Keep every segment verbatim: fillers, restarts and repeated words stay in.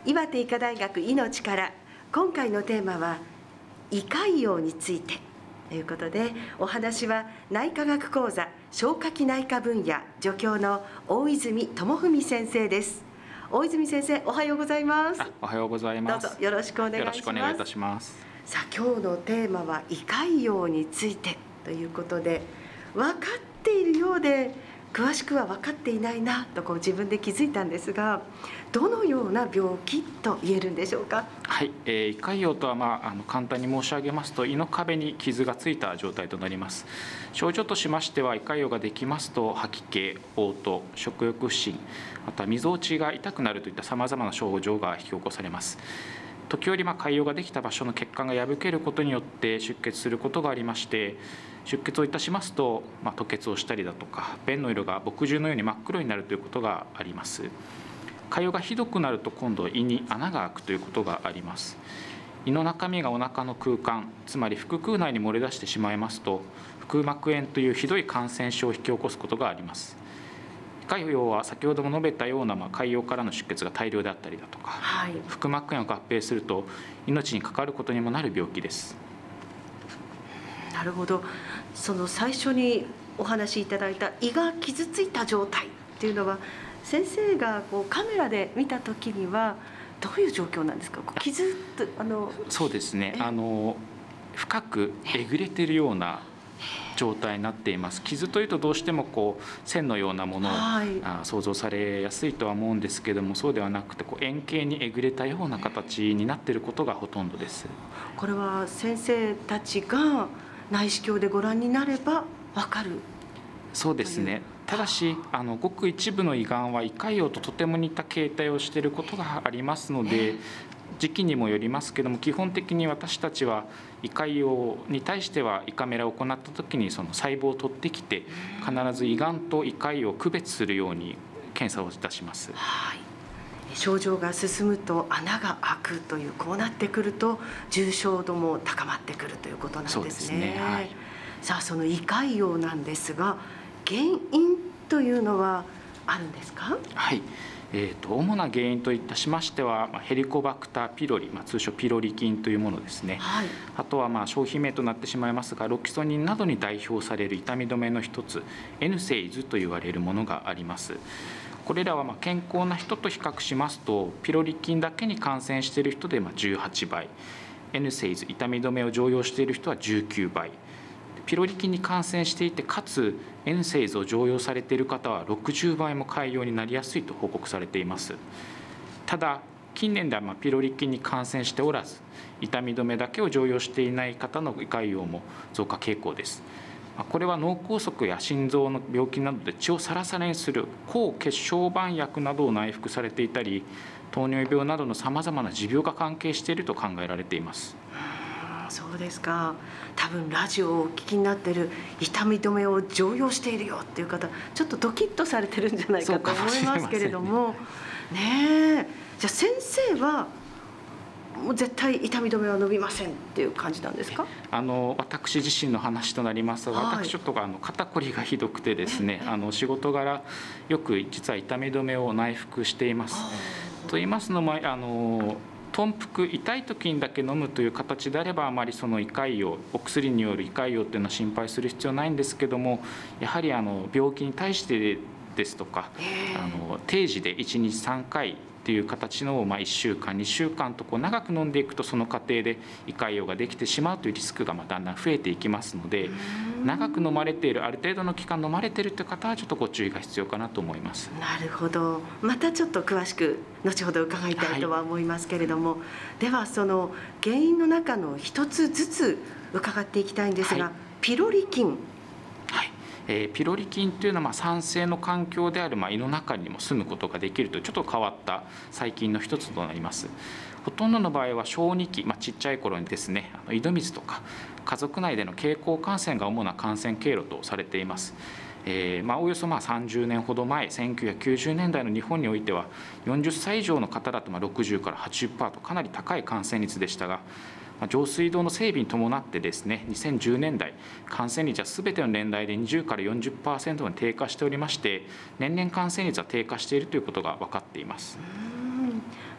岩手医科大学いのちから、今回のテーマは胃潰瘍についてということで、お話は内科学講座消化器内科分野助教の大泉智文先生です。大泉先生、おはようございます。 おはようございます。 どうぞよろしくお願いします。 よろしくお願いいたします。 さあ、今日のテーマは胃潰瘍についてということで、分かっているようで詳しくは分かっていないなとこう自分で気づいたんですが、どのような病気と言えるんでしょうか。 はい、えー、胃潰瘍とは、まあ、あの簡単に申し上げますと、胃の壁に傷がついた状態となります。症状としましては、胃潰瘍ができますと吐き気、嘔吐、食欲不振、またみぞおちが痛くなるといったさまざまな症状が引き起こされます。時折、まあ、潰瘍ができた場所の血管が破けることによって出血することがありまして、出血をいたしますと、まあ、吐血をしたりだとか、便の色が墨汁のように真っ黒になるということがあります。潰瘍がひどくなると、今度胃に穴が開くということがあります。胃の中身がお腹の空間、つまり腹腔内に漏れ出してしまいますと、腹膜炎というひどい感染症を引き起こすことがあります。胃潰瘍は先ほども述べたような、まあ、潰瘍からの出血が大量であったりだとか、はい、腹膜炎を合併すると命に関わることにもなる病気です。 なるほど。その最初にお話しいただいた胃が傷ついた状態っていうのは、先生がこうカメラで見た時にはどういう状況なんですか。こう傷ってあのそうですね、あの深くえぐれているような状態になっています。傷というとどうしてもこう線のようなものを、はい、あ想像されやすいとは思うんですけども、そうではなくてこう円形にえぐれたような形になっていることがほとんどです。 これは先生たちが内視鏡でご覧になれば分かる。 そうですね。ただし、あのごく一部の胃がんは胃潰瘍ととても似た形態をしていることがありますので、時期にもよりますけども、基本的に私たちは胃潰瘍に対しては胃カメラを行った時にその細胞を取ってきて、必ず胃がんと胃潰瘍を区別するように検査をいたします。 はい、症状が進むと穴が開くという、こうなってくると重症度も高まってくるということなんですね。そうですね、はい、さあ、その胃潰瘍なんですが、原因というのはあるんですか。 はい、えー、と主な原因といたしましては、ヘリコバクターピロリ、まあ、通称ピロリ菌というものですね。はい、あとはまあ商品名となってしまいますが、ロキソニンなどに代表される痛み止めの一つ、エヌセイズと言われるものがあります。これらはまあ健康な人と比較しますと、ピロリ菌だけに感染している人でまあじゅうはちばい、エヌセイズ痛み止めを常用している人はじゅうきゅうばい、ピロリ菌に感染していてかつエヌセイズを常用されている方はろくじゅうばいも潰瘍になりやすいと報告されています。ただ近年ではまあピロリ菌に感染しておらず、痛み止めだけを常用していない方の胃潰瘍も増加傾向です。これは脳梗塞や心臓の病気などで血をサラサラにする抗血小板薬などを内服されていたり、糖尿病などのさまざまな持病が関係していると考えられています。 そうですか。多分ラジオをお聞きになっている、痛み止めを常用しているよっていう方、ちょっとドキッとされてるんじゃないかと思いますけれどもね。えじゃあ先生はもう絶対痛み止めは飲みませんっていう感じなんですか。 あの私自身の話となりますが、はい、私ちょっとあの肩こりがひどくてですね、あの仕事柄よく実は痛み止めを内服しています。と言いますのも、あの頓服、痛い時にだけ飲むという形であれば、あまりその胃潰瘍、お薬による胃潰瘍というのは心配する必要ないんですけども、やはりあの病気に対してですとか、あの定時でいちにちさんかいっていう形のをまあいっしゅうかんにしゅうかんとこう長く飲んでいくと、その過程で胃潰瘍ができてしまうというリスクがまあだんだん増えていきますので、長く飲まれている、ある程度の期間飲まれているという方はちょっとご注意が必要かなと思います。 なるほど。またちょっと詳しく後ほど伺いたいとは思いますけれども、はい、ではその原因の中の一つずつ伺っていきたいんですが、はい、ピロリ菌、 はいえー、ピロリ菌というのはまあ酸性の環境であるまあ胃の中にも住むことができるというちょっと変わった細菌の一つとなります。ほとんどの場合は小児期、まあ、ちっちゃい頃にですね、あの井戸水とか家族内での経口感染が主な感染経路とされています。えーまあ、およそまあさんじゅうねんほど前、せんきゅうひゃくきゅうじゅうねんだいの日本においてはよんじゅっさい以上の方だとまあろくじゅうからはちじゅっパーセントとかなり高い感染率でしたが、上水道の整備に伴ってですね、にせんじゅうねんだい感染率はすべての年代でにじゅうからよんじゅっパーセントに低下しておりまして、年々感染率は低下しているということが分かっています。 うん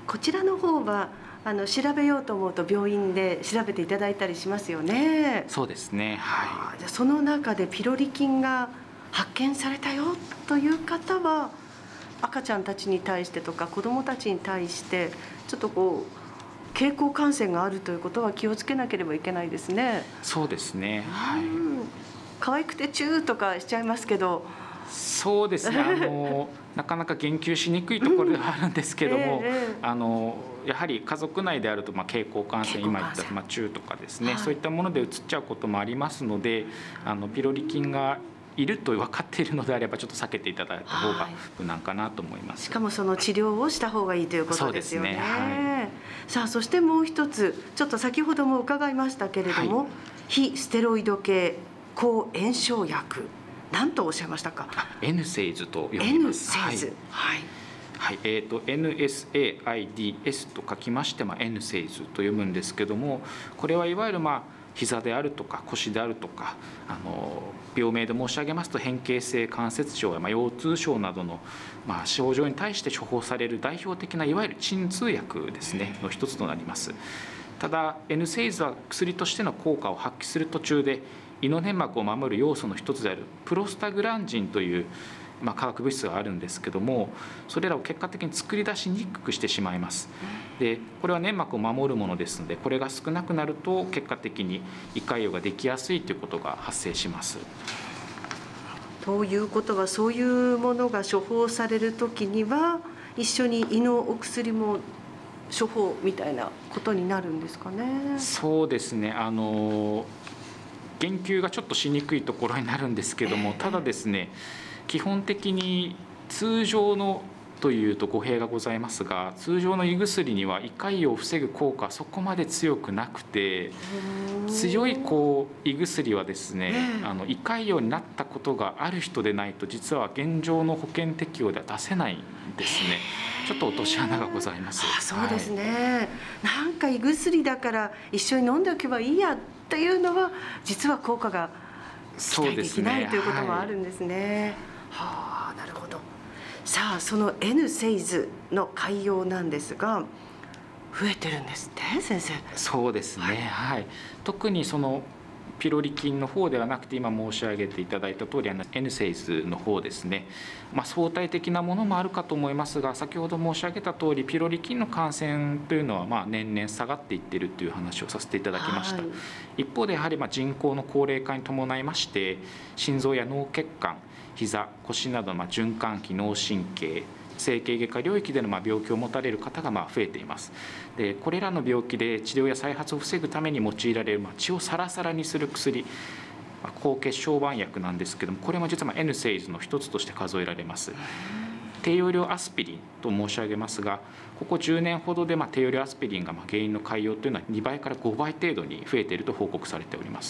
こちらの方はあの調べようと思うと病院で調べていただいたりしますよね。 そうですね、はい。 じゃあその中でピロリ菌が発見されたよという方は、赤ちゃんたちに対してとか子どもたちに対してちょっとこう経口感染があるということは気をつけなければいけないですね。 そうですね、はい。 可愛くてチューとかしちゃいますけど。 そうですね、あのなかなか言及しにくいところではあるんですけども、うんええ、あのやはり家族内であると、まあ、経口感染、今言った、まあ、チューとかですね、はい、そういったものでうつっちゃうこともありますので、あのピロリ菌がいると分かっているのであればちょっと避けていただいた方が無難かなと思います。 しかもその治療をした方がいいということですよね。そうですね、はい。さあそしてもう一つ、ちょっと先ほども伺いましたけれども、はい、非ステロイド系抗炎症薬、何とおっしゃいましたか。 エヌセイズと呼びます。 エヌセイズ、はい、 はい、えーと、エヌエスエーアイディーエス と書きまして、まあ、エヌセイズと読むんですけども、これはいわゆる、まあ、膝であるとか腰であるとか、あの病名で申し上げますと変形性関節症や、まあ、腰痛症などの、まあ、症状に対して処方される代表的ないわゆる鎮痛薬ですねの一つとなります。ただ エヌセイズは薬としての効果を発揮する途中で胃の粘膜を守る要素の一つであるプロスタグランジンという、まあ、化学物質があるんですけども、それらを結果的に作り出しにくくしてしまいます。でこれは粘膜を守るものですので、これが少なくなると結果的に胃潰瘍ができやすいということが発生します。 ということは、そういうものが処方されるときには一緒に胃のお薬も処方みたいなことになるんですかね。 そうですね、あの言及がちょっとしにくいところになるんですけども、ただですね、基本的に通常のというと語弊がございますが、通常の胃薬には胃潰瘍を防ぐ効果はそこまで強くなくて、強いこう胃薬はですね、あの胃潰瘍になったことがある人でないと実は現状の保険適用では出せないんですね。ちょっと落とし穴がございます。 あ、そうですね、はい、なんか胃薬だから一緒に飲んでおけばいいやっていうのは実は効果が期待できない、ね、ということもあるんですね。はあ、なるほど。さあその エヌセイズの潰瘍なんですが増えてるんですって先生。 そうですね、はいはい、特にそのピロリ菌の方ではなくて、今申し上げていただいた通り、あの エヌセイズの方ですね、まあ、相対的なものもあるかと思いますが、先ほど申し上げた通りピロリ菌の感染というのはまあ年々下がっていっているという話をさせていただきました。はい、一方でやはりまあ人口の高齢化に伴いまして心臓や脳血管、膝、腰などのまあ循環器、脳神経、整形外科領域でのまあ病気を持たれる方がまあ増えています。でこれらの病気で治療や再発を防ぐために用いられるまあ血をサラサラにする薬、まあ、抗血小板薬なんですけども、これも実はまあ エヌセイズの一つとして数えられます。低用量アスピリンと申し上げますが、ここじゅうねんほどでまあ低用量アスピリンがまあ原因の潰瘍というのはにばいからごばい程度に増えていると報告されております。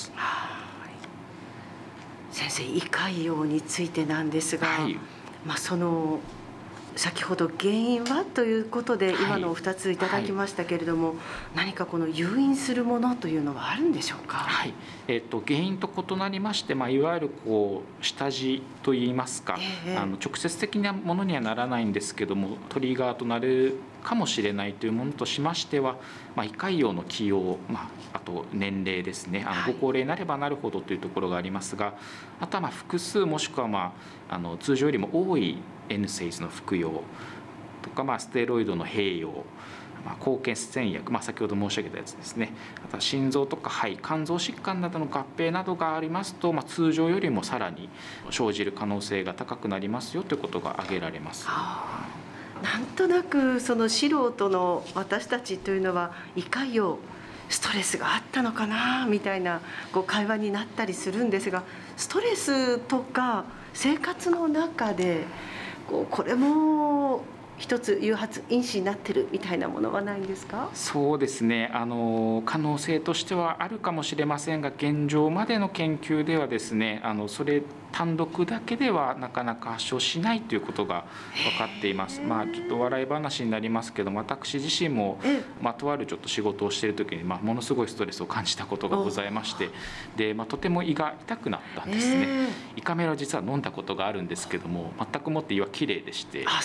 先生、胃潰瘍についてなんですが、はい、まあ、その先ほど原因はということで今のふたついただきましたけれども、はいはい、何かこの誘因するものというのはあるんでしょうか。 はい、えー、と原因と異なりまして、まあ、いわゆるこう下地といいますか、えー、あの直接的なものにはならないんですけども、トリガーとなるかもしれないというものとしましては、まあ、胃潰瘍の起用、まあ、あと年齢ですね、あのご高齢になればなるほどというところがありますが、あとはまあ複数もしくはまああの通常よりも多い エヌセイズの服用とか、まあ、ステロイドの併用、まあ、抗血栓薬、まあ、先ほど申し上げたやつですね、あとは心臓とか肺、肝臓疾患などの合併などがありますと、まあ、通常よりもさらに生じる可能性が高くなりますよということが挙げられます。 なんとなくその素人の私たちというのは胃潰瘍、ストレスがあったのかなみたいなこう会話になったりするんですが、ストレスとか生活の中でこうこれも一つ誘発因子になってるみたいなものはないんですか。 そうですね、あの可能性としてはあるかもしれませんが、現状までの研究ではですね、あのそれ単独だけではなかなか発症しないということが分かっています。まあ、ちょっと笑い話になりますけど、私自身も、まあ、とあるちょっと仕事をしている時に、まあ、ものすごいストレスを感じたことがございまして、で、まあ、とても胃が痛くなったんですね。胃カメラを実は飲んだことがあるんですけども、全くもって胃はきれいでして、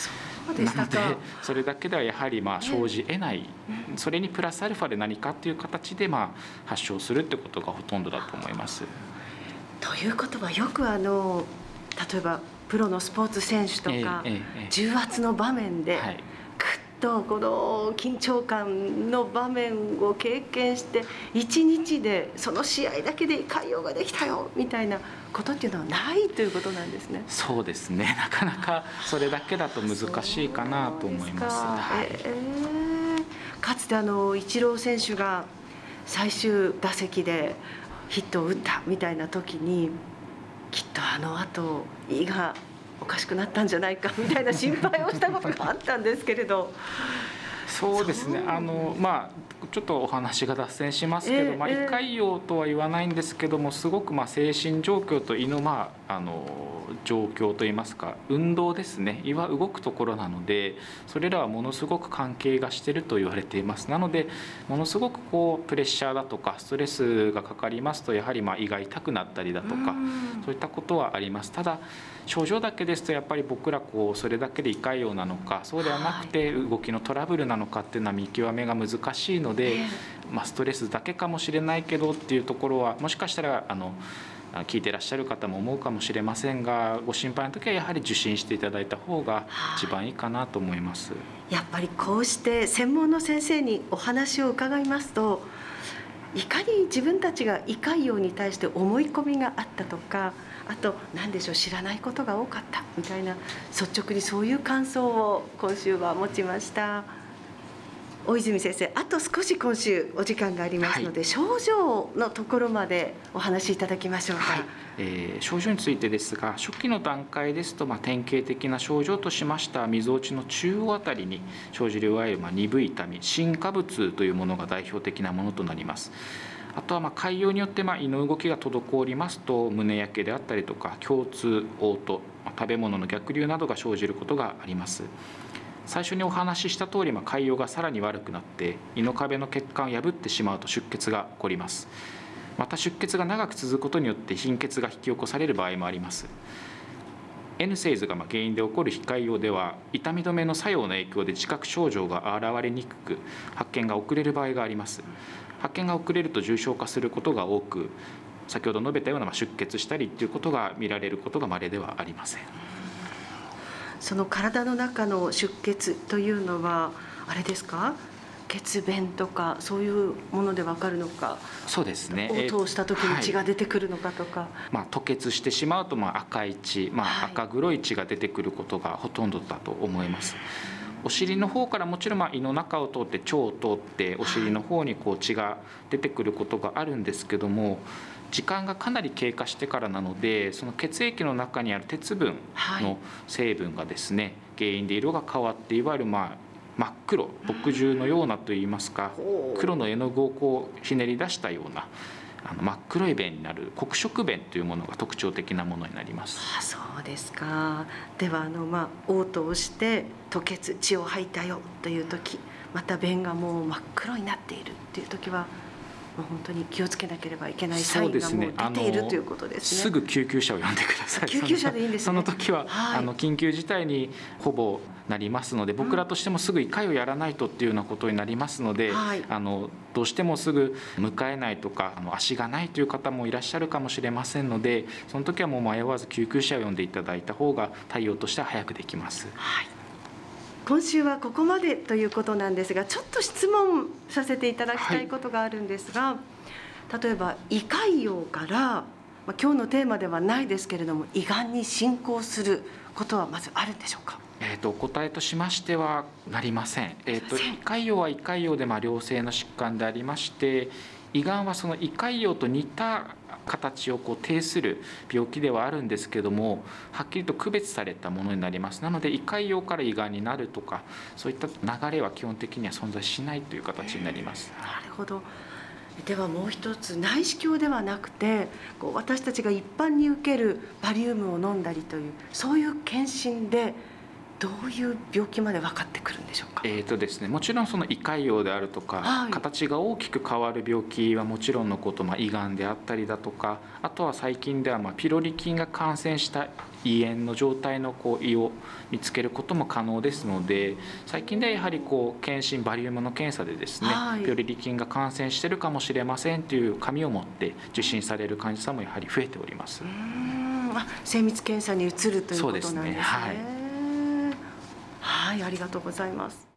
うでしたか。 なのでそれだけではやはりまあ生じ得ない、それにプラスアルファで何かという形でまあ発症するってことがほとんどだと思います。 ということはよくあの例えばプロのスポーツ選手とか、えええ、重圧の場面で、はい、ぐっとこの緊張感の場面を経験していちにちでその試合だけで対応ができたよみたいなことっていうのはないということなんですね。 そうですね、なかなかそれだけだと難しいかなと思います。はい、 えー、かつてあのイチロー選手が最終打席でヒットを打ったみたいな時にきっとあの後胃がおかしくなったんじゃないかみたいな心配をしたことがあったんですけれどそうですね、あのまあちょっとお話が脱線しますけど、えーまあ、胃潰瘍とは言わないんですけども、すごくまあ精神状況と胃のまああの状況といいますか、運動ですね、胃は動くところなので、それらはものすごく関係がしていると言われています。なのでものすごくこうプレッシャーだとかストレスがかかりますと、やはりまあ胃が痛くなったりだとか、そういったことはあります。ただ症状だけですとやっぱり僕らこうそれだけで胃潰瘍なのか、そうではなくて動きのトラブルなのかっていうのは見極めが難しいので、まあ、ストレスだけかもしれないけどっていうところはもしかしたらあの聞いてらっしゃる方も思うかもしれませんが、ご心配の時はやはり受診していただいた方が一番いいかなと思います。 やっぱりこうして専門の先生にお話を伺いますと、いかに自分たちが胃潰瘍に対して思い込みがあったとか、あと何でしょう、知らないことが多かったみたいな、率直にそういう感想を今週は持ちました。大泉先生、あと少し今週お時間がありますので、はい、症状のところまでお話しいただきましょうか。はい、 えー、症状についてですが、初期の段階ですと、まあ、典型的な症状としましたみぞおちの中央あたりに生じるいわゆるまあ鈍い痛み、心下部痛というものが代表的なものとなります。あとはまあ潰瘍によってまあ胃の動きが滞りますと、胸焼けであったりとか胸痛、嘔吐、食べ物の逆流などが生じることがあります。最初にお話しした通り、まあ、潰瘍がさらに悪くなって胃の壁の血管を破ってしまうと出血が起こります。また出血が長く続くことによって貧血が引き起こされる場合もあります。エヌセイズがまあ原因で起こる胃潰瘍では、痛み止めの作用の影響で自覚症状が現れにくく、発見が遅れる場合があります。発見が遅れると重症化することが多く、先ほど述べたようなまあ出血したりということが見られることが稀ではありません。 その体の中の出血というのはあれですか、血便とかそういうもので分かるのか。 そうですね、 嘔吐した時に血が出てくるのかとか、はい、 まあ、吐血してしまうとまあ赤い血、まあ、赤黒い血が出てくることがほとんどだと思います。お尻の方からもちろんまあ胃の中を通って腸を通ってお尻の方にこう血が出てくることがあるんですけども、時間がかなり経過してからなので、その血液の中にある鉄分の成分がですね、原因で色が変わって、いわゆるまあ真っ黒、墨汁のようなといいますか、黒の絵の具をこうひねり出したようなあの真っ黒い便になる黒色便というものが特徴的なものになります。 あ、そうですか。ではあの、まあ、嘔吐をして吐血、血を吐いたよという時、また便がもう真っ黒になっているっていう時は、本当に気をつけなければいけないサインがもう出ているということですね。 すぐ救急車を呼んでください。 救急車でいいんですね。 その時は、はい、あの緊急事態にほぼなりますので、僕らとしてもすぐ胃潰瘍をやらないとっていうようなことになりますので、はい、あのどうしてもすぐ向かえないとか、あの足がないという方もいらっしゃるかもしれませんので、その時はもう迷わず救急車を呼んでいただいた方が対応としては早くできます。 はい、今週はここまでということなんですが、ちょっと質問させていただきたいことがあるんですが、はい、例えば胃潰瘍から、まあ、今日のテーマではないですけれども、胃がんに進行することはまずあるんでしょうか。 えーと、お答えとしましてはなりません。えーと、胃潰瘍は胃潰瘍でまあ良性の疾患でありまして、胃がんはその胃潰瘍と似た形をこう呈する病気ではあるんですけども、はっきりと区別されたものになります。なので胃潰瘍から胃がんになるとか、そういった流れは基本的には存在しないという形になります。 なるほど。ではもう一つ、内視鏡ではなくて、こう私たちが一般に受けるバリウムを飲んだりという、そういう検診でどういう病気まで分かってくるんでしょうか。 えーとですね、もちろんその胃潰瘍であるとか、はい、形が大きく変わる病気はもちろんのこと、まあ、胃がんであったりだとか、あとは最近ではまあピロリ菌が感染した胃炎の状態のこう胃を見つけることも可能ですので、最近ではやはりこう検診バリウムの検査でですね、はい、ピロリ菌が感染しているかもしれませんという紙を持って受診される患者さんもやはり増えております。 うーん、あ、精密検査に移るということなんですね。 そうですね、はい、 はい、ありがとうございます。